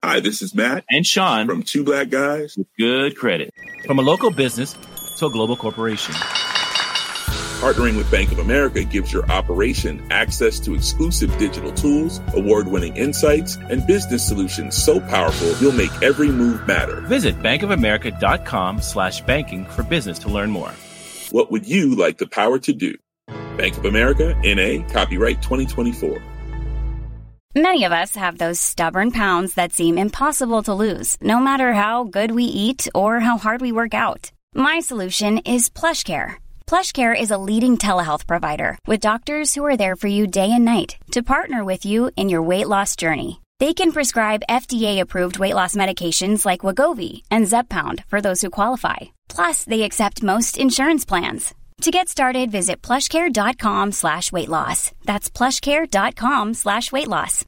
Hi, this is Matt and Sean from Two Black Guys with Good Credit. From a local business to a global corporation. Partnering with Bank of America gives your operation access to exclusive digital tools, award-winning insights, and business solutions so powerful you'll make every move matter. Visit bankofamerica.com/banking for business to learn more. What would you like the power to do? Bank of America, N.A., copyright 2024. Many of us have those stubborn pounds that seem impossible to lose, no matter how good we eat or how hard we work out. My solution is PlushCare. PlushCare is a leading telehealth provider with doctors who are there for you day and night to partner with you in your weight loss journey. They can prescribe FDA-approved weight loss medications like Wegovy and Zepbound for those who qualify. Plus, they accept most insurance plans. To get started, visit plushcare.com/weightloss. That's plushcare.com/weightloss.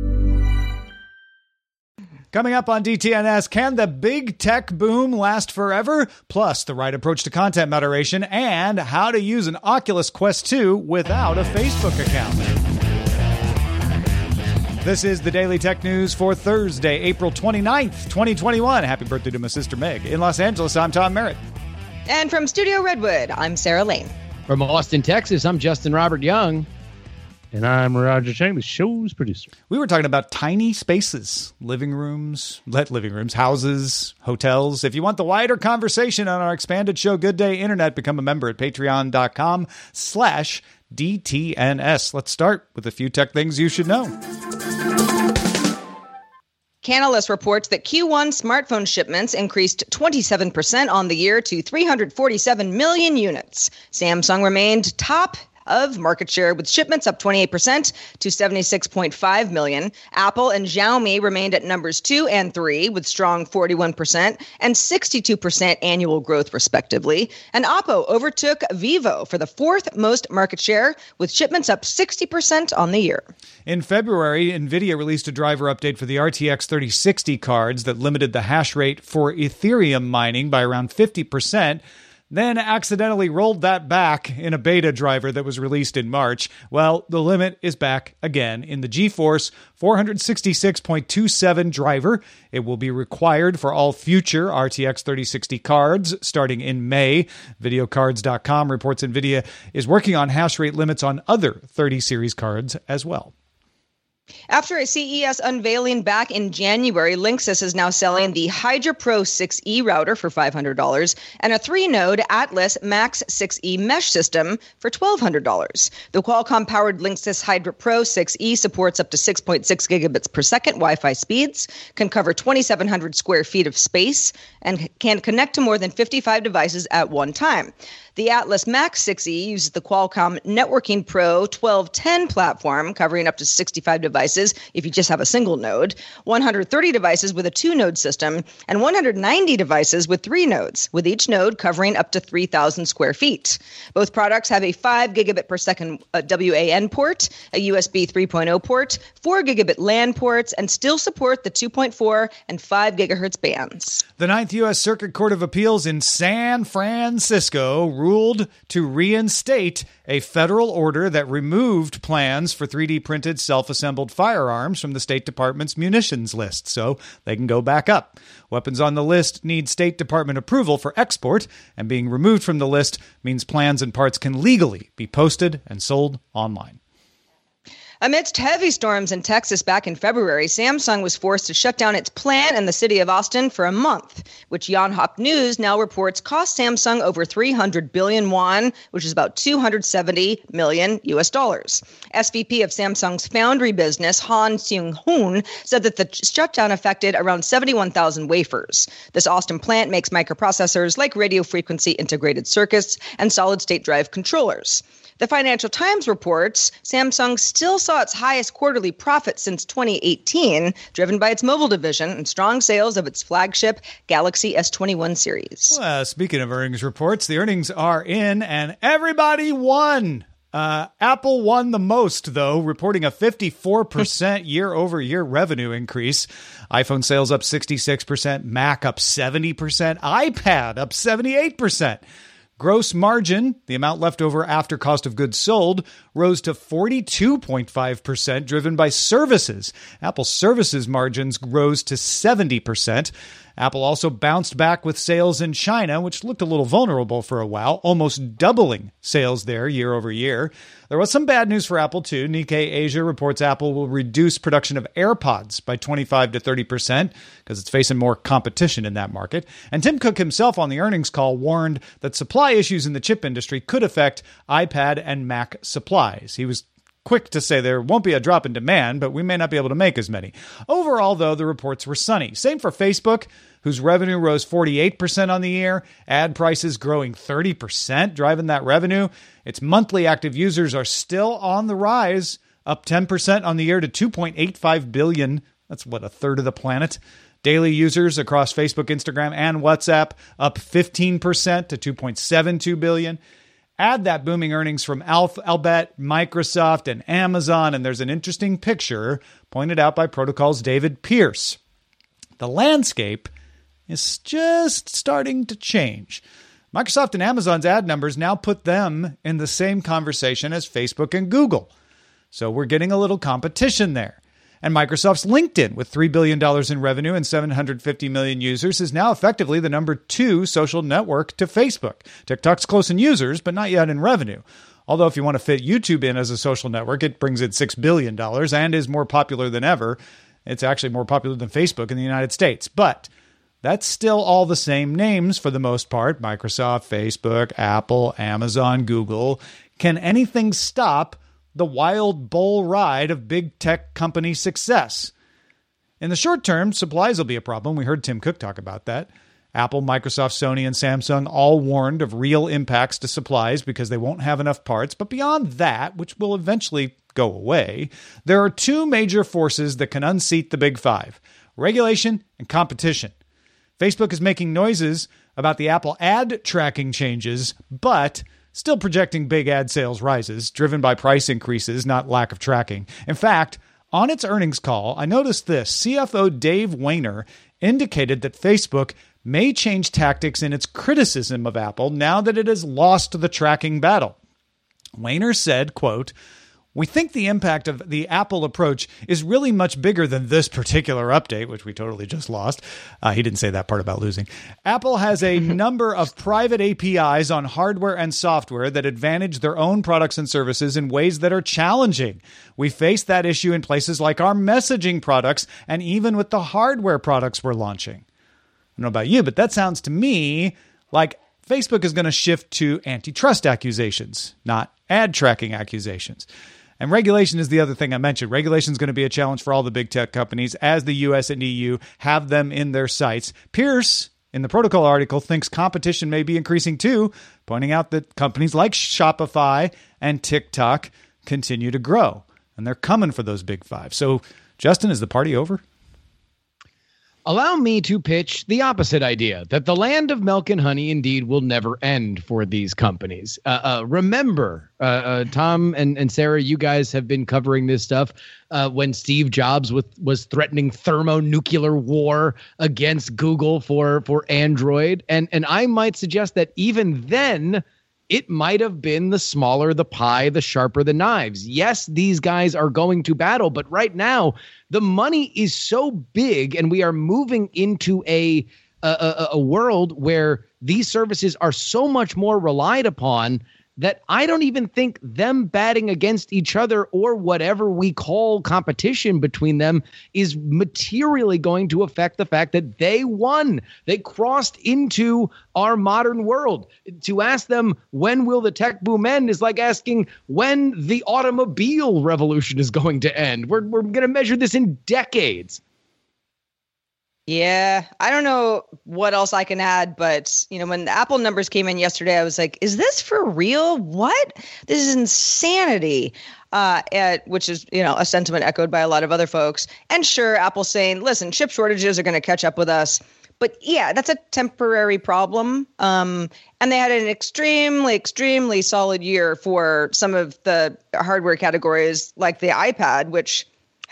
Coming up on DTNS, can the big tech boom last forever? Plus, the right approach to content moderation and how to use an Oculus Quest 2 without a Facebook account. This is the Daily Tech News for Thursday, April 29th, 2021. Happy birthday to my sister Meg. In Los Angeles, I'm Tom Merritt. And from Studio Redwood, I'm Sarah Lane. From Austin, Texas, I'm Justin Robert Young. And I'm Roger Chang, the show's producer. We were talking about tiny spaces, living rooms, houses, hotels. If you want the wider conversation on our expanded show, Good Day Internet, become a member at patreon.com/DTNS. Let's start with a few tech things you should know. Canalys reports that Q1 smartphone shipments increased 27% on the year to 347 million units. Samsung remained top of market share with shipments up 28% to 76.5 million. Apple and Xiaomi remained at numbers 2 and 3 with strong 41% and 62% annual growth respectively. And Oppo overtook Vivo for the fourth most market share with shipments up 60% on the year. In February, NVIDIA released a driver update for the RTX 3060 cards that limited the hash rate for Ethereum mining by around 50%. Then accidentally rolled that back in a beta driver that was released in March. Well, the limit is back again in the GeForce 466.27 driver. It will be required for all future RTX 3060 cards starting in May. Videocards.com reports NVIDIA is working on hash rate limits on other 30 series cards as well. After a CES unveiling back in January, Linksys is now selling the Hydra Pro 6E router for $500 and a 3-node Atlas Max 6E mesh system for $1,200. The Qualcomm-powered Linksys Hydra Pro 6E supports up to 6.6 gigabits per second Wi-Fi speeds, can cover 2,700 square feet of space, and can connect to more than 55 devices at one time. The Atlas Max 6E uses the Qualcomm Networking Pro 1210 platform, covering up to 65 devices if you just have a single node, 130 devices with a 2-node system, and 190 devices with 3 nodes, with each node covering up to 3,000 square feet. Both products have a 5 gigabit per second WAN port, a USB 3.0 port, 4 gigabit LAN ports, and still support the 2.4 and 5 gigahertz bands. The Ninth U.S. Circuit Court of Appeals in San Francisco ruled to reinstate a federal order that removed plans for 3D printed self-assembled firearms from the State Department's munitions list, so they can go back up. Weapons on the list need State Department approval for export, and being removed from the list means plans and parts can legally be posted and sold online. Amidst heavy storms in Texas back in February, Samsung was forced to shut down its plant in the city of Austin for a month, which Yonhap News now reports cost Samsung over 300 billion won, which is about $270 million US dollars. SVP of Samsung's foundry business, Han Seung-hoon, said that the shutdown affected around 71,000 wafers. This Austin plant makes microprocessors like radio frequency integrated circuits and solid-state drive controllers. The Financial Times reports Samsung still saw its highest quarterly profit since 2018, driven by its mobile division and strong sales of its flagship Galaxy S21 series. Well, speaking of earnings reports, the earnings are in and everybody won. Apple won the most, though, reporting a 54% year-over-year revenue increase. iPhone sales up 66%, Mac up 70%, iPad up 78%. Gross margin, the amount left over after cost of goods sold, rose to 42.5%, driven by services. Apple services margins rose to 70%. Apple also bounced back with sales in China, which looked a little vulnerable for a while, almost doubling sales there year over year. There was some bad news for Apple, too. Nikkei Asia reports Apple will reduce production of AirPods by 25 to 30% because it's facing more competition in that market. And Tim Cook himself on the earnings call warned that supply issues in the chip industry could affect iPad and Mac supplies. He was quick to say there won't be a drop in demand, but we may not be able to make as many. Overall, though, the reports were sunny. Same for Facebook, whose revenue rose 48% on the year. Ad prices growing 30%, driving that revenue. Its monthly active users are still on the rise, up 10% on the year to 2.85 billion. That's what, a third of the planet. Daily users across Facebook, Instagram, and WhatsApp up 15% to 2.72 billion. Add that booming earnings from Alphabet, Microsoft, and Amazon, and there's an interesting picture pointed out by Protocol's David Pierce. The landscape is just starting to change. Microsoft and Amazon's ad numbers now put them in the same conversation as Facebook and Google. So we're getting a little competition there. And Microsoft's LinkedIn, with $3 billion in revenue and 750 million users, is now effectively the number 2 social network to Facebook. TikTok's close in users, but not yet in revenue. Although if you want to fit YouTube in as a social network, it brings in $6 billion and is more popular than ever. It's actually more popular than Facebook in the United States. But that's still all the same names for the most part. Microsoft, Facebook, Apple, Amazon, Google. Can anything stop the wild bull ride of big tech company success? In the short term, supplies will be a problem. We heard Tim Cook talk about that. Apple, Microsoft, Sony, and Samsung all warned of real impacts to supplies because they won't have enough parts. But beyond that, which will eventually go away, there are 2 major forces that can unseat the big 5: regulation and competition. Facebook is making noises about the Apple ad tracking changes, but still projecting big ad sales rises, driven by price increases, not lack of tracking. In fact, on its earnings call, I noticed this. CFO Dave Wehner indicated that Facebook may change tactics in its criticism of Apple now that it has lost the tracking battle. Wehner said, quote, "We think the impact of the Apple approach is really much bigger than this particular update," which we totally just lost. He didn't say that part about losing. Apple has a number of private APIs on hardware and software that advantage their own products and services in ways that are challenging. We face that issue in places like our messaging products and even with the hardware products we're launching. I don't know about you, but that sounds to me like Facebook is going to shift to antitrust accusations, not ad tracking accusations. And regulation is the other thing I mentioned. Regulation is going to be a challenge for all the big tech companies as the US and EU have them in their sights. Pierce, in the Protocol article, thinks competition may be increasing too, pointing out that companies like Shopify and TikTok continue to grow. And they're coming for those big 5. So, Justin, is the party over? Allow me to pitch the opposite idea, that the land of milk and honey indeed will never end for these companies. Remember, Tom and Sarah, you guys have been covering this stuff when Steve Jobs was threatening thermonuclear war against Google for Android. And I might suggest that even then, it might have been the smaller the pie, the sharper the knives. Yes, these guys are going to battle, but right now the money is so big and we are moving into a world where these services are so much more relied upon that I don't even think them batting against each other or whatever we call competition between them is materially going to affect the fact that they won. They crossed into our modern world. To ask them, when will the tech boom end, is like asking when the automobile revolution is going to end. We're going to measure this in decades. Yeah, I don't know what else I can add, but when the Apple numbers came in yesterday, I was like, is this for real? What? This is insanity. Which is, a sentiment echoed by a lot of other folks. And sure, Apple's saying, listen, chip shortages are going to catch up with us. But yeah, that's a temporary problem. And they had an extremely, extremely solid year for some of the hardware categories like the iPad, which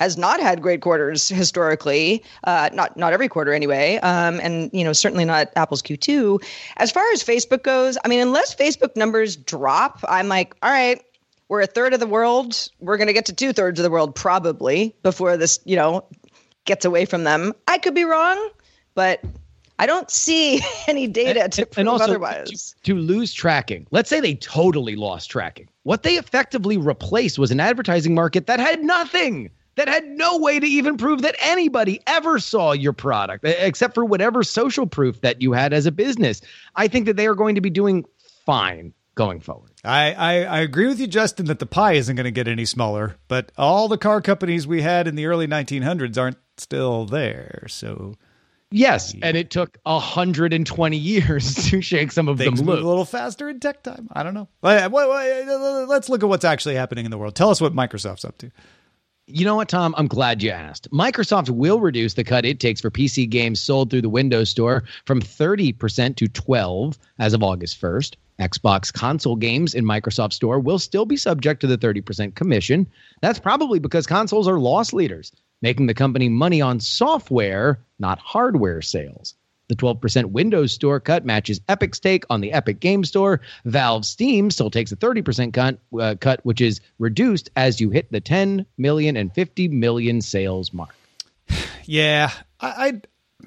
has not had great quarters historically, not every quarter anyway, and certainly not Apple's Q2. As far as Facebook goes, I mean, unless Facebook numbers drop, I'm like, all right, we're a third of the world. We're going to get to 2/3 of the world probably before this, gets away from them. I could be wrong, but I don't see any data to prove otherwise. To lose tracking, let's say they totally lost tracking. What they effectively replaced was an advertising market that had nothing, that had no way to even prove that anybody ever saw your product, except for whatever social proof that you had as a business. I think that they are going to be doing fine going forward. I agree with you, Justin, that the pie isn't going to get any smaller, but all the car companies we had in the early 1900s aren't still there, so... Yes, and it took 120 years to shake some of them loose. A little faster in tech time. I don't know. Let's look at what's actually happening in the world. Tell us what Microsoft's up to. You know what, Tom? I'm glad you asked. Microsoft will reduce the cut it takes for PC games sold through the Windows Store from 30% to 12% as of August 1st. Xbox console games in Microsoft Store will still be subject to the 30% commission. That's probably because consoles are loss leaders, making the company money on software, not hardware sales. The 12% Windows Store cut matches Epic's take on the Epic Game Store. Valve Steam still takes a 30% cut, which is reduced as you hit the 10 million and 50 million sales mark. Yeah, I'm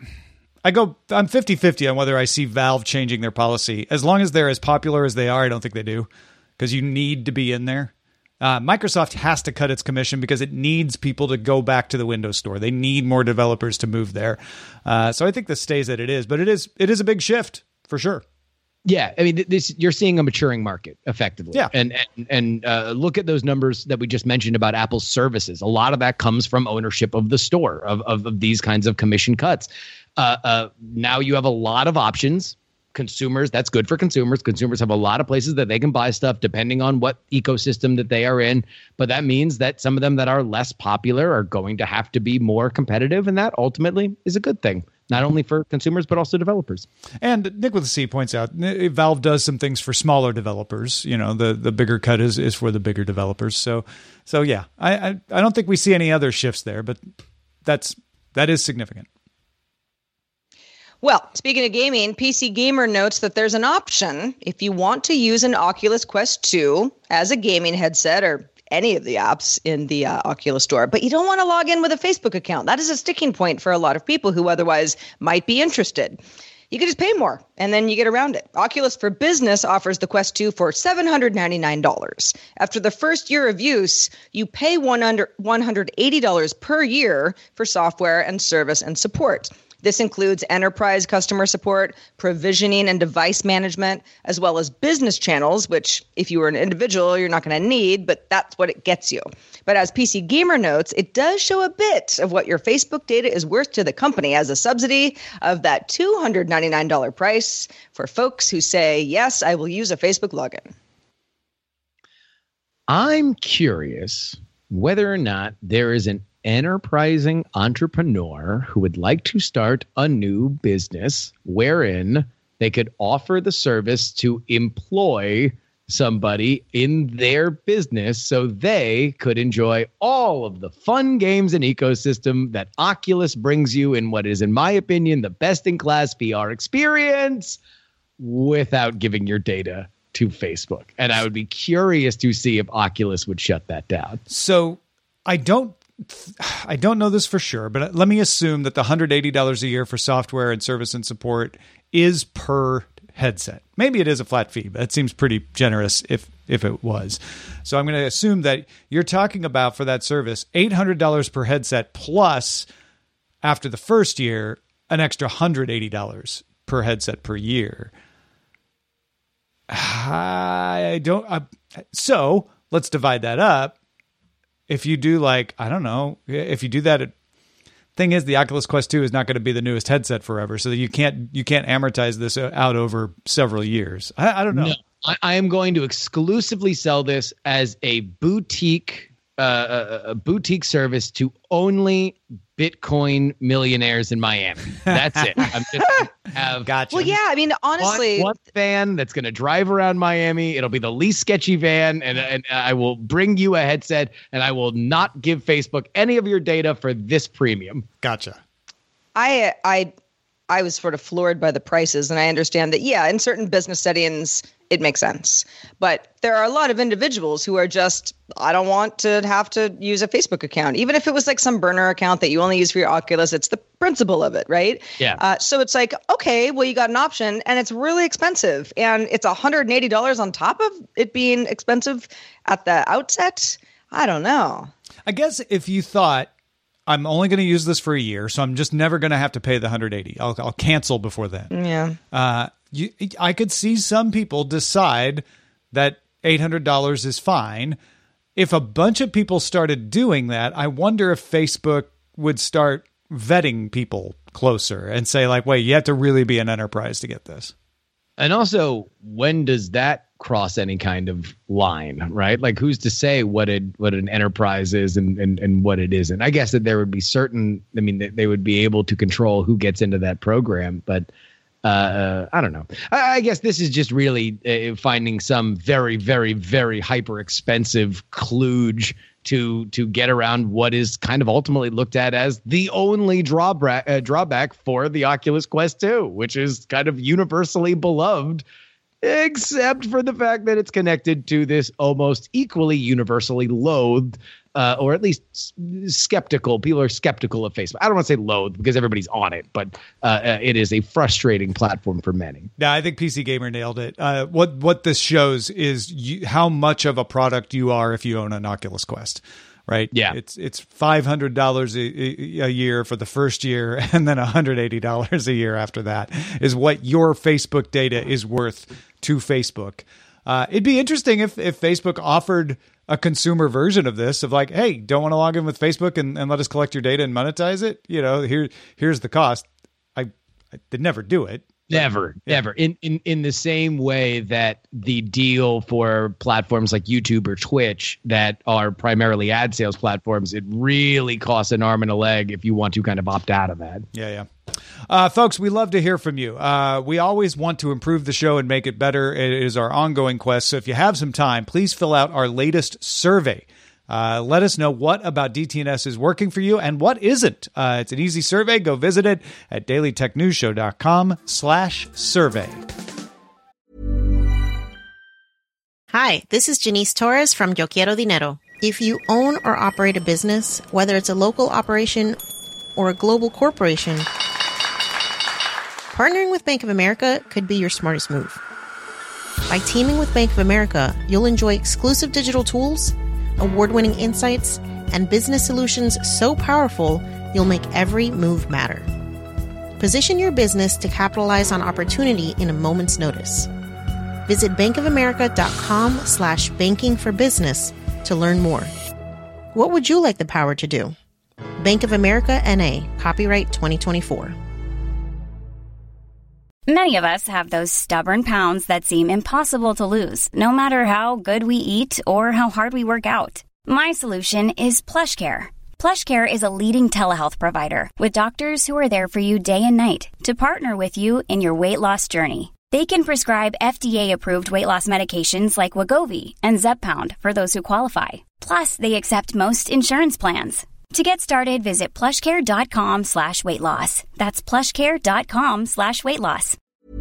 50-50 on whether I see Valve changing their policy. As long as they're as popular as they are, I don't think they do, because you need to be in there. Microsoft has to cut its commission because it needs people to go back to the Windows Store. They need more developers to move there. So I think this stays as it is, but it is a big shift for sure. Yeah, I mean, you're seeing a maturing market effectively. Yeah, and look at those numbers that we just mentioned about Apple's services. A lot of that comes from ownership of the store of these kinds of commission cuts. Now you have a lot of options. Consumers, that's good for consumers. Consumers have a lot of places that they can buy stuff depending on what ecosystem that they are in. But that means that some of them that are less popular are going to have to be more competitive. And that ultimately is a good thing, not only for consumers, but also developers. And Nick with the C points out, Valve does some things for smaller developers. The bigger cut is for the bigger developers. So yeah, I don't think we see any other shifts there, but that is significant. Well, speaking of gaming, PC Gamer notes that there's an option if you want to use an Oculus Quest 2 as a gaming headset or any of the apps in the Oculus Store, but you don't want to log in with a Facebook account. That is a sticking point for a lot of people who otherwise might be interested. You can just pay more, and then you get around it. Oculus for Business offers the Quest 2 for $799. After the first year of use, you pay $180 per year for software and service and support. This includes enterprise customer support, provisioning and device management, as well as business channels, which if you were an individual, you're not going to need, but that's what it gets you. But as PC Gamer notes, it does show a bit of what your Facebook data is worth to the company as a subsidy of that $299 price for folks who say, yes, I will use a Facebook login. I'm curious whether or not there is an enterprising entrepreneur who would like to start a new business wherein they could offer the service to employ somebody in their business so they could enjoy all of the fun games and ecosystem that Oculus brings you in what is, in my opinion, the best-in-class VR experience without giving your data to Facebook. And I would be curious to see if Oculus would shut that down. So I don't know this for sure, but let me assume that the $180 a year for software and service and support is per headset. Maybe it is a flat fee, but it seems pretty generous if it was. So I'm going to assume that you're talking about for that service $800 per headset plus after the first year an extra $180 per headset per year. So let's divide that up. If you do if you do that, thing is the Oculus Quest 2 is not going to be the newest headset forever, so that you can't amortize this out over several years. I don't know. No, I am going to exclusively sell this as a boutique a boutique service to only Bitcoin millionaires in Miami. That's it. I'm just gonna have Gotcha. Well, yeah, I mean, honestly, one van that's going to drive around Miami. It'll be the least sketchy van, and I will bring you a headset, and I will not give Facebook any of your data for this premium. Gotcha. I was sort of floored by the prices, and I understand that, yeah, in certain business settings, it makes sense. But there are a lot of individuals who are just, I don't want to have to use a Facebook account. Even if it was like some burner account that you only use for your Oculus, it's the principle of it, right? Yeah. So it's like, okay, well, you got an option, and it's really expensive. And it's $180 on top of it being expensive at the outset. I don't know. I guess if you thought, I'm only going to use this for a year, so I'm just never going to have to pay the $180. I'll cancel before then. Yeah. I could see some people decide that $800 is fine. If a bunch of people started doing that, I wonder if Facebook would start vetting people closer and say, like, wait, you have to really be an enterprise to get this. And also, when does that cross any kind of line, right? Like, who's to say what an enterprise is and what it isn't? I guess that there would be they would be able to control who gets into that program, but I don't know. I guess this is just really finding some very, very, very hyper expensive kludge to get around what is kind of ultimately looked at as the only drawback for the Oculus Quest 2, which is kind of universally beloved, except for the fact that it's connected to this almost equally universally loathed, or at least skeptical. People are skeptical of Facebook. I don't want to say loathed because everybody's on it, but it is a frustrating platform for many. Yeah, I think PC Gamer nailed it. What this shows is how much of a product you are if you own an Oculus Quest. Right. Yeah. It's $500 a year for the first year, and then $180 a year after that is what your Facebook data is worth to Facebook. It'd be interesting if Facebook offered a consumer version of this, of like, hey, don't want to log in with Facebook and let us collect your data and monetize it? You know, here's the cost. They'd never do it. Never. In the same way that the deal for platforms like YouTube or Twitch that are primarily ad sales platforms, it really costs an arm and a leg if you want to kind of opt out of that. Yeah. Folks, we love to hear from you. We always want to improve the show and make it better. It is our ongoing quest. So if you have some time, please fill out our latest survey. Let us know what about DTNS is working for you and what isn't. It's an easy survey. Go visit it at dailytechnewsshow.com/survey. Hi, this is Janice Torres from Yo Quiero Dinero. If you own or operate a business, whether it's a local operation or a global corporation, partnering with Bank of America could be your smartest move. By teaming with Bank of America, you'll enjoy exclusive digital tools, award-winning insights, and business solutions so powerful, you'll make every move matter. Position your business to capitalize on opportunity in a moment's notice. Visit bankofamerica.com/banking for business to learn more. What would you like the power to do? Bank of America N.A., copyright 2024. Many of us have those stubborn pounds that seem impossible to lose, no matter how good we eat or how hard we work out. My solution is PlushCare. PlushCare is a leading telehealth provider with doctors who are there for you day and night to partner with you in your weight loss journey. They can prescribe FDA-approved weight loss medications like Wegovy and Zepbound for those who qualify. Plus, they accept most insurance plans. To get started, visit plushcare.com/weight loss. That's plushcare.com/weight loss.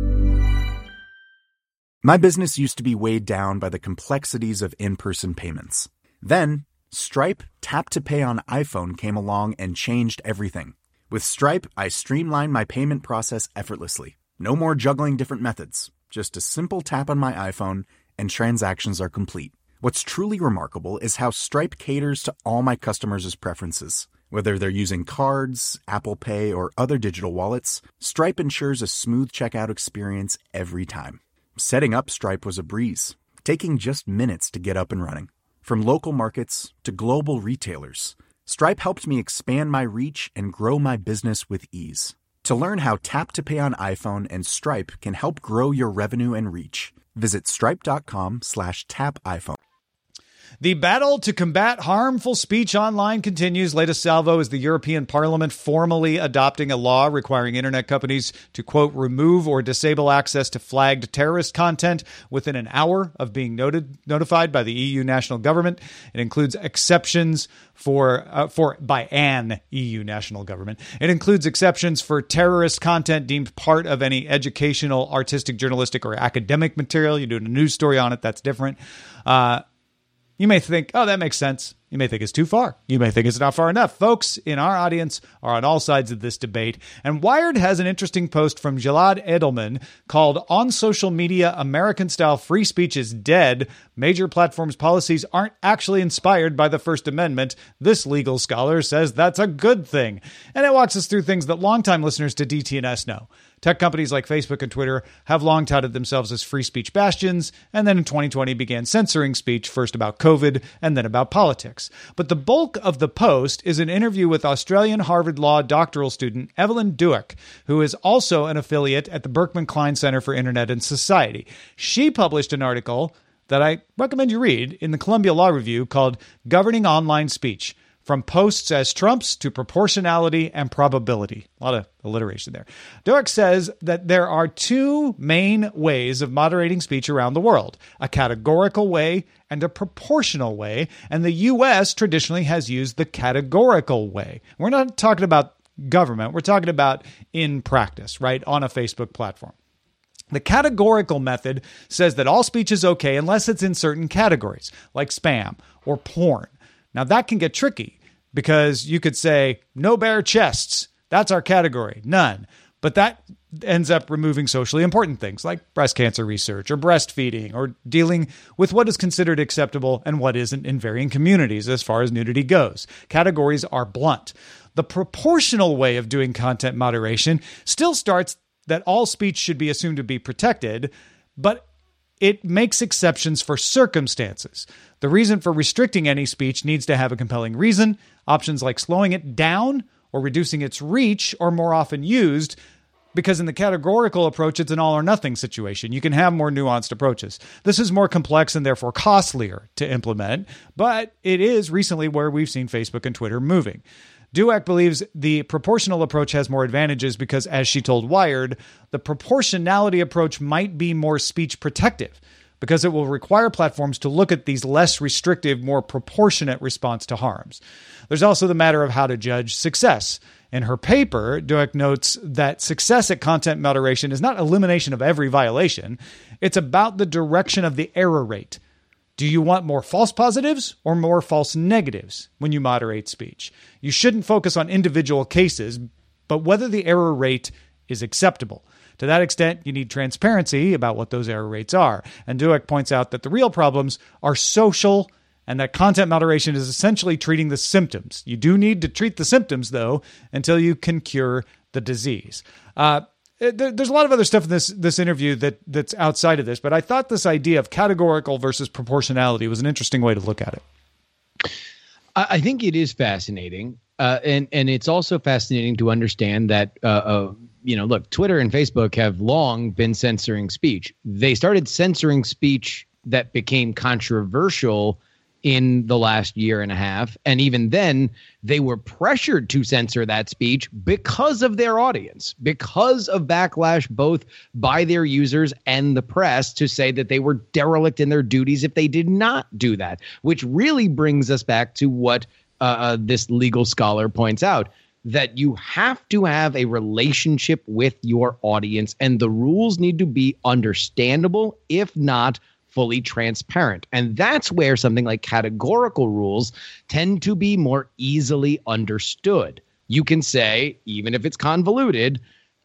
My business used to be weighed down by the complexities of in-person payments. Then, Stripe Tap to Pay on iPhone came along and changed everything. With Stripe, I streamlined my payment process effortlessly. No more juggling different methods. Just a simple tap on my iPhone and transactions are complete. What's truly remarkable is how Stripe caters to all my customers' preferences. Whether they're using cards, Apple Pay, or other digital wallets, Stripe ensures a smooth checkout experience every time. Setting up Stripe was a breeze, taking just minutes to get up and running. From local markets to global retailers, Stripe helped me expand my reach and grow my business with ease. To learn how Tap to Pay on iPhone and Stripe can help grow your revenue and reach, visit stripe.com/tapiphone. The battle to combat harmful speech online continues. Latest salvo is the European Parliament formally adopting a law requiring internet companies to, quote, remove or disable access to flagged terrorist content within an hour of being notified by the EU national government. It includes exceptions by an EU national government. It includes exceptions for terrorist content deemed part of any educational, artistic, journalistic, or academic material. You're doing a news story on it. That's different. You may think, oh, that makes sense. You may think it's too far. You may think it's not far enough. Folks in our audience are on all sides of this debate. And Wired has an interesting post from Gilad Edelman called On Social Media, American-Style Free Speech is Dead. Major platforms' policies aren't actually inspired by the First Amendment. This legal scholar says that's a good thing. And it walks us through things that longtime listeners to DTNS know. Tech companies like Facebook and Twitter have long touted themselves as free speech bastions, and then in 2020 began censoring speech, first about COVID and then about politics. But the bulk of the post is an interview with Australian Harvard Law doctoral student Evelyn Douek, who is also an affiliate at the Berkman Klein Center for Internet and Society. She published an article that I recommend you read in the Columbia Law Review called Governing Online Speech: From Posts as Trumps to Proportionality and Probability. A lot of alliteration there. Douek says that there are two main ways of moderating speech around the world: a categorical way and a proportional way. And the U.S. traditionally has used the categorical way. We're not talking about government. We're talking about in practice, right, on a Facebook platform. The categorical method says that all speech is okay unless it's in certain categories, like spam or porn. Now, that can get tricky because you could say, no bare chests. That's our category. None. But that ends up removing socially important things like breast cancer research or breastfeeding or dealing with what is considered acceptable and what isn't in varying communities as far as nudity goes. Categories are blunt. The proportional way of doing content moderation still starts that all speech should be assumed to be protected, but it makes exceptions for circumstances. The reason for restricting any speech needs to have a compelling reason. Options like slowing it down or reducing its reach are more often used because in the categorical approach, it's an all or nothing situation. You can have more nuanced approaches. This is more complex and therefore costlier to implement, but it is recently where we've seen Facebook and Twitter moving. Douek believes the proportional approach has more advantages because, as she told Wired, the proportionality approach might be more speech protective because it will require platforms to look at these less restrictive, more proportionate response to harms. There's also the matter of how to judge success. In her paper, Douek notes that success at content moderation is not elimination of every violation. It's about the direction of the error rate. Do you want more false positives or more false negatives when you moderate speech? You shouldn't focus on individual cases, but whether the error rate is acceptable. To that extent, you need transparency about what those error rates are. And Douek points out that the real problems are social and that content moderation is essentially treating the symptoms. You do need to treat the symptoms, though, until you can cure the disease. There's a lot of other stuff in this interview that's outside of this, but I thought this idea of categorical versus proportionality was an interesting way to look at it. I think it is fascinating, and it's also fascinating to understand that look, Twitter and Facebook have long been censoring speech. They started censoring speech that became controversial in the last year and a half. And even then, they were pressured to censor that speech because of their audience, because of backlash both by their users and the press to say that they were derelict in their duties if they did not do that, which really brings us back to what this legal scholar points out, that you have to have a relationship with your audience and the rules need to be understandable, if not fully transparent. And that's where something like categorical rules tend to be more easily understood. You can say, even if it's convoluted,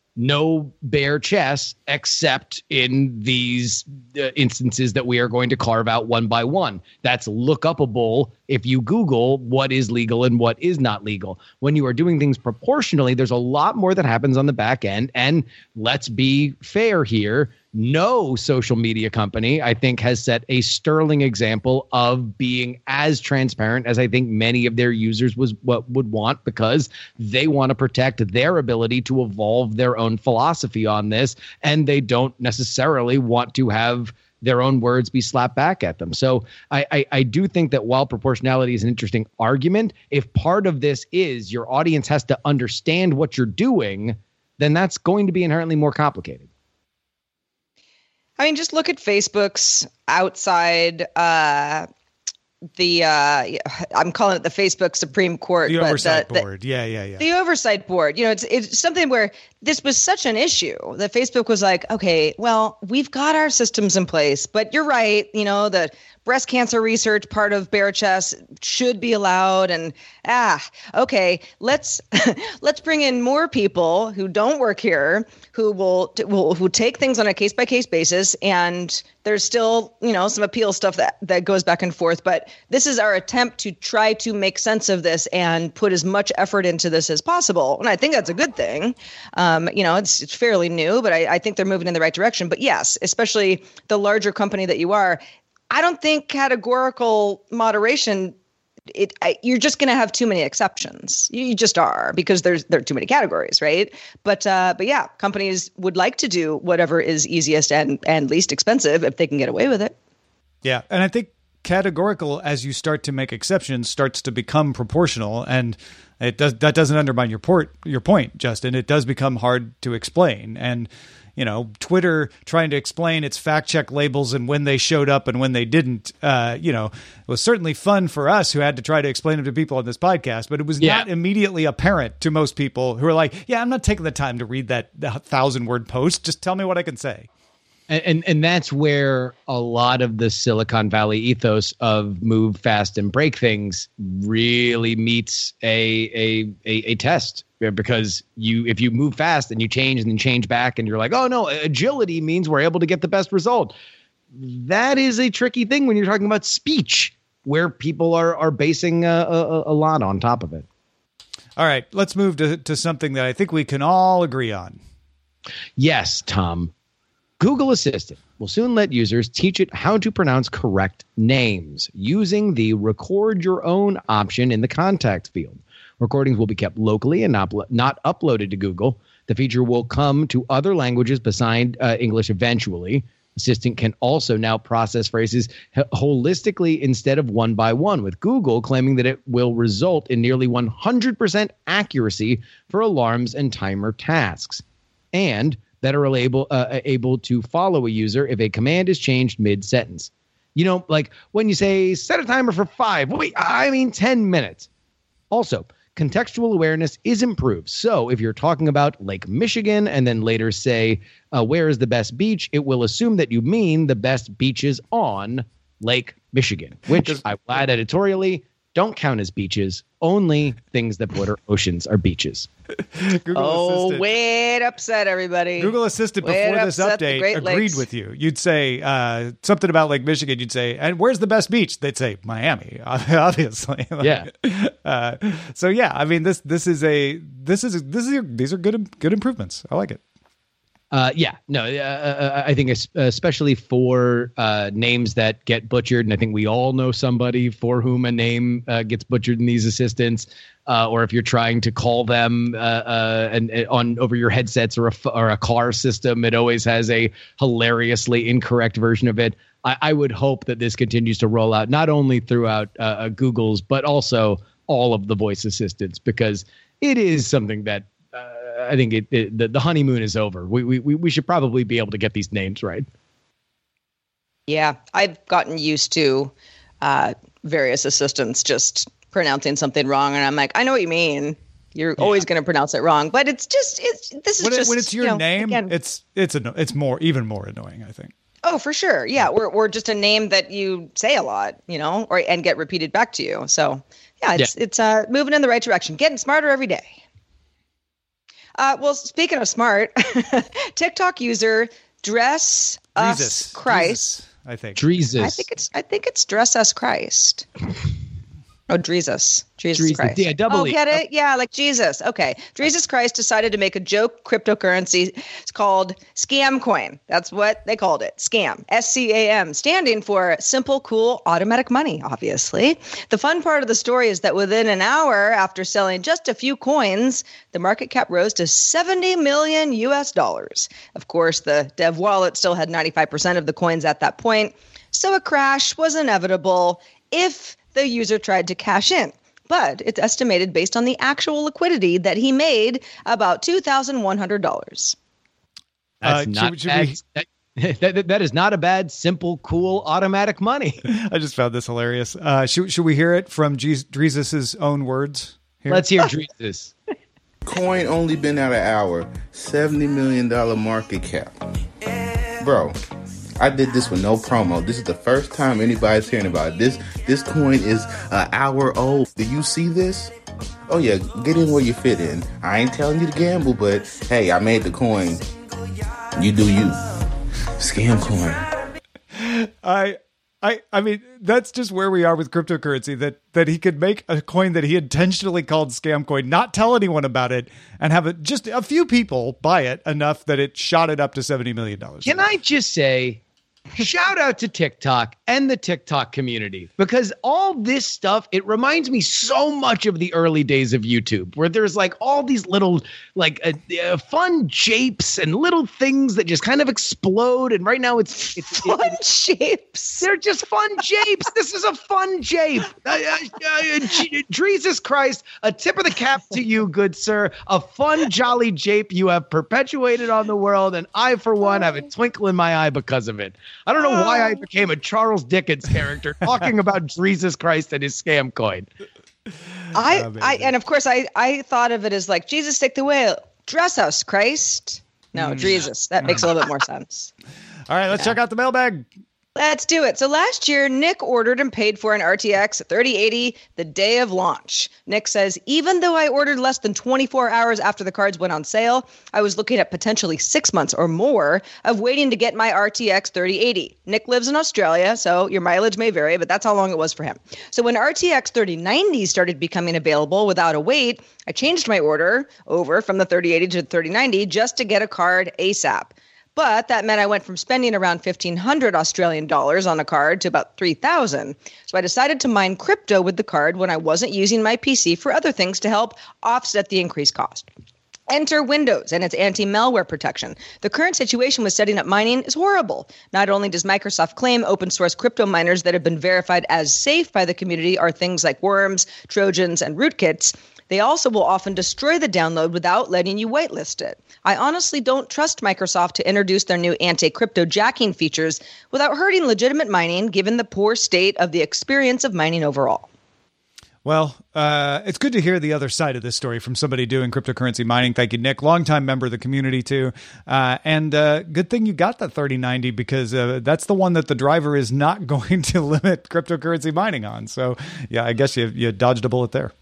no bare chess except in these instances that we are going to carve out one by one. That's look-upable if you Google what is legal and what is not legal. When you are doing things proportionally, there's a lot more that happens on the back end. And let's be fair here. No social media company, I think, has set a sterling example of being as transparent as I think many of their users would want, because they want to protect their ability to evolve their own philosophy on this. And they don't necessarily want to have their own words be slapped back at them. So I do think that while proportionality is an interesting argument, if part of this is your audience has to understand what you're doing, then that's going to be inherently more complicated. I mean, just look at Facebook's outside I'm calling it the Facebook Supreme Court. The oversight board. Yeah. The oversight board. You know, it's something where this was such an issue that Facebook was like, okay, well, we've got our systems in place, but you're right. You know, the breast cancer research part of Bare Chest should be allowed. And okay, let's bring in more people who don't work here, who take things on a case by case basis. And there's still, you know, some appeal stuff that goes back and forth. But this is our attempt to try to make sense of this and put as much effort into this as possible. And I think that's a good thing. You know, it's fairly new, but I think they're moving in the right direction. But yes, especially the larger company that you are, I don't think categorical moderation, you're just going to have too many exceptions. You just are, because there are too many categories, right? But yeah, companies would like to do whatever is easiest and least expensive if they can get away with it. Yeah, and I think categorical, as you start to make exceptions, starts to become proportional, and that doesn't undermine your point, Justin. It does become hard to explain, and you know, Twitter trying to explain its fact check labels and when they showed up and when they didn't, you know, it was certainly fun for us who had to try to explain them to people on this podcast, but it was not immediately apparent to most people who are like, yeah, I'm not taking the time to read that 1,000-word post. Just tell me what I can say. And that's where a lot of the Silicon Valley ethos of move fast and break things really meets a test, because if you move fast and you change and then change back and you're like, oh no, agility means we're able to get the best result. That is a tricky thing when you're talking about speech, where people are basing a lot on top of it. All right, let's move to something that I think we can all agree on. Yes, Tom. Google Assistant will soon let users teach it how to pronounce correct names using the record your own option in the context field. Recordings will be kept locally and not uploaded to Google. The feature will come to other languages besides English eventually. Assistant can also now process phrases holistically instead of one by one, with Google claiming that it will result in nearly 100% accuracy for alarms and timer tasks, and that are able to follow a user if a command is changed mid-sentence. You know, like when you say, set a timer for 5, 10 minutes. Also, contextual awareness is improved. So if you're talking about Lake Michigan and then later say, where is the best beach, it will assume that you mean the best beaches on Lake Michigan, which I will add editorially, don't count as beaches. Only things that border oceans are beaches. Assistant. Way to upset everybody. Google Assistant before this update agreed with you. You'd say something about Lake Michigan. You'd say, and where's the best beach? They'd say Miami, obviously. Yeah. So yeah, I mean these are good improvements. I like it. I think especially for names that get butchered, and I think we all know somebody for whom a name gets butchered in these assistants, or if you're trying to call them and on over your headsets or a car system, it always has a hilariously incorrect version of it. I would hope that this continues to roll out not only throughout Google's, but also all of the voice assistants, because it is something that I think the honeymoon is over. We should probably be able to get these names right. Yeah, I've gotten used to various assistants just pronouncing something wrong, and I'm like, I know what you mean. You're always going to pronounce it wrong, but when it's your name, again, it's even more annoying, I think. Oh, for sure. Yeah, or just a name that you say a lot, and get repeated back to you. So yeah, it's moving in the right direction, getting smarter every day. Well, speaking of smart, TikTok user Dress Us Christ. I think Dreezus. I think it's Dress Us Christ. Oh, Jesus Christ. Yeah, double E. Get it? Yeah, like Jesus. Okay. Jesus Christ decided to make a joke cryptocurrency. It's called Scam Coin. That's what they called it. Scam. SCAM, standing for Simple, Cool, Automatic Money, obviously. The fun part of the story is that within an hour after selling just a few coins, the market cap rose to $70 million US. Of course, the dev wallet still had 95% of the coins at that point, so a crash was inevitable if the user tried to cash in. But it's estimated based on the actual liquidity that he made about $2,100. That's not bad. That is not a bad, simple, cool, automatic money. I just found this hilarious. Should we hear it from Drizis's own words? Here? Let's hear Drizis. Coin only been out an hour, $70 million market cap. Bro, I did this with no promo. This is the first time anybody's hearing about it. This coin is an hour old. Do you see this? Oh yeah, get in where you fit in. I ain't telling you to gamble, but hey, I made the coin. You do you. Scam coin. I mean, that's just where we are with cryptocurrency, that he could make a coin that he intentionally called Scam Coin, not tell anyone about it, and have just a few people buy it enough that it shot it up to $70 million. Can I just say, shout out to TikTok and the TikTok community, because all this stuff, it reminds me so much of the early days of YouTube, where there's like all these little like fun japes and little things that just kind of explode. And right now it's fun japes. They're just fun japes. This is a fun jape. Jesus Christ, a tip of the cap to you, good sir. A fun, jolly jape you have perpetuated on the world. And I, for one, have a twinkle in my eye because of it. I don't know why I became a Charles Dickens character talking about Jesus Christ and his scam coin. And of course I thought of it as like, Jesus, take the wheel. Dress us, Christ. No, Jesus. That makes a little bit more sense. All right, let's check out the mailbag. Let's do it. So last year, Nick ordered and paid for an RTX 3080 the day of launch. Nick says, even though I ordered less than 24 hours after the cards went on sale, I was looking at potentially 6 months or more of waiting to get my RTX 3080. Nick lives in Australia, so your mileage may vary, but that's how long it was for him. So when RTX 3090 started becoming available without a wait, I changed my order over from the 3080 to the 3090 just to get a card ASAP. But that meant I went from spending around 1,500 Australian dollars on a card to about 3,000. So I decided to mine crypto with the card when I wasn't using my PC for other things to help offset the increased cost. Enter Windows and its anti-malware protection. The current situation with setting up mining is horrible. Not only does Microsoft claim open source crypto miners that have been verified as safe by the community are things like worms, trojans, and rootkits, they also will often destroy the download without letting you whitelist it. I honestly don't trust Microsoft to introduce their new anti-crypto jacking features without hurting legitimate mining, given the poor state of the experience of mining overall. Well, it's good to hear the other side of this story from somebody doing cryptocurrency mining. Thank you, Nick. Longtime member of the community, too. And good thing you got the 3090 because that's the one that the driver is not going to limit cryptocurrency mining on. So, yeah, I guess you dodged a bullet there.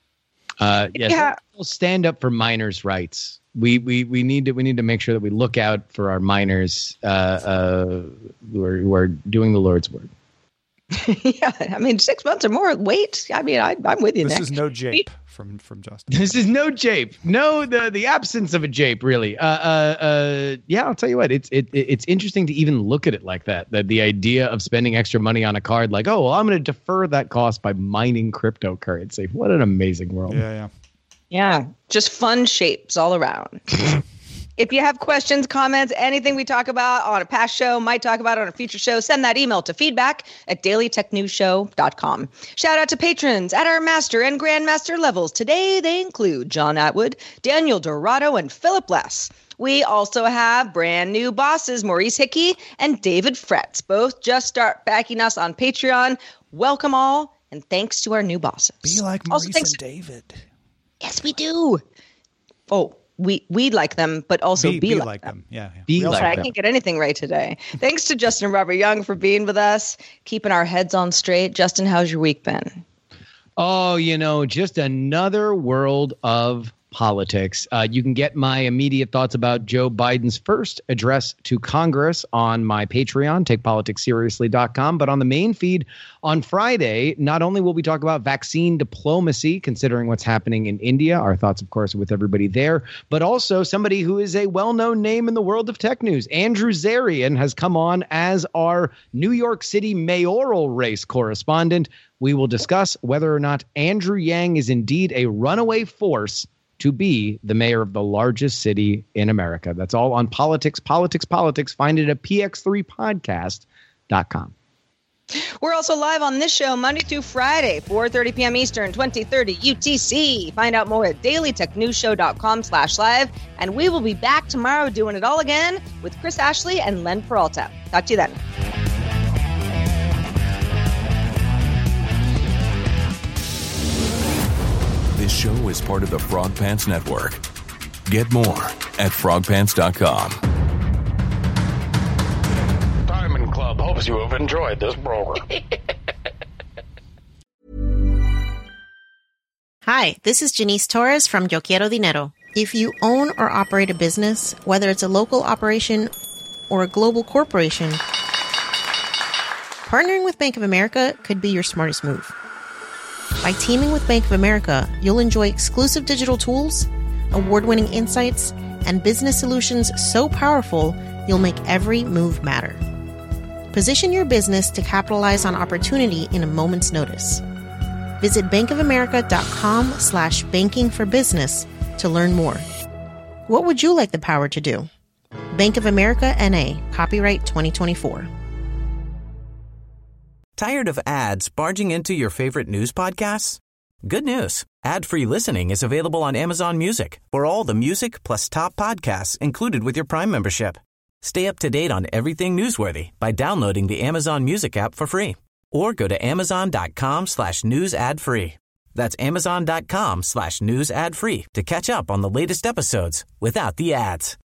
We'll stand up for miners' rights. We need to make sure that we look out for our miners who are doing the Lord's work. Yeah, I mean, 6 months or more. Wait, I mean, I'm with you. This Nick. is no jape from Justin. This is no jape. No, the absence of a jape, really. Yeah, I'll tell you what. It's interesting to even look at it like that. That the idea of spending extra money on a card, like, oh, well, I'm going to defer that cost by mining cryptocurrency. What an amazing world. Yeah, just fun shapes all around. If you have questions, comments, anything we talk about on a past show, might talk about on a future show, send that email to feedback@dailytechnewsshow.com. Shout out to patrons at our master and grandmaster levels. Today, they include John Atwood, Daniel Dorado, and Philip Less. We also have brand new bosses, Maurice Hickey and David Fretz. Both just start backing us on Patreon. Welcome all, and thanks to our new bosses. Be like Maurice and David. Yes, we do. Oh, we like them, but also be like them. Yeah. Be like I them. can't get anything right today. Thanks to Justin and Robert Young for being with us, keeping our heads on straight. Justin, how's your week been? Oh, just another world of politics. You can get my immediate thoughts about Joe Biden's first address to Congress on my Patreon, takepoliticsseriously.com. But on the main feed on Friday, not only will we talk about vaccine diplomacy, considering what's happening in India, our thoughts, of course, are with everybody there, but also somebody who is a well-known name in the world of tech news. Andrew Zarian has come on as our New York City mayoral race correspondent. We will discuss whether or not Andrew Yang is indeed a runaway force to be the mayor of the largest city in America. That's all on Politics. Find it at px3podcast.com. We're also live on this show Monday through Friday, 4:30 p.m. Eastern, 2030 UTC. Find out more at dailytechnewsshow.com/live. And we will be back tomorrow doing it all again with Chris Ashley and Len Peralta. Talk to you then. This show is part of the Frog Pants Network. Get more at frogpants.com. Diamond Club hopes you have enjoyed this program. Hi, this is Janice Torres from Yo Quiero Dinero. If you own or operate a business, whether it's a local operation or a global corporation, partnering with Bank of America could be your smartest move. By teaming with Bank of America, you'll enjoy exclusive digital tools, award-winning insights, and business solutions so powerful you'll make every move matter. Position your business to capitalize on opportunity in a moment's notice. Visit bankofamerica.com/banking for business to learn more. What would you like the power to do? Bank of America N.A. Copyright 2024. Tired of ads barging into your favorite news podcasts? Good news. Ad-free listening is available on Amazon Music for all the music plus top podcasts included with your Prime membership. Stay up to date on everything newsworthy by downloading the Amazon Music app for free or go to amazon.com/news ad free. That's amazon.com/news ad free to catch up on the latest episodes without the ads.